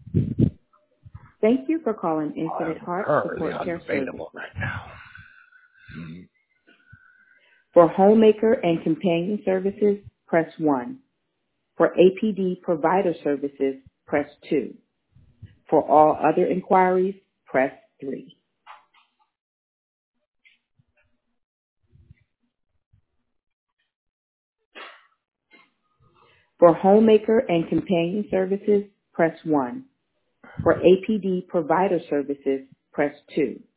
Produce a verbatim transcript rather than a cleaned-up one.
Thank you for calling I Infinite am Heart currently Support Care Services. unavailable right now. Mm. For homemaker and companion services, press one. For A P D provider services, press two. For all other inquiries, press three. For homemaker and companion services, press one. For A P D provider services, press two.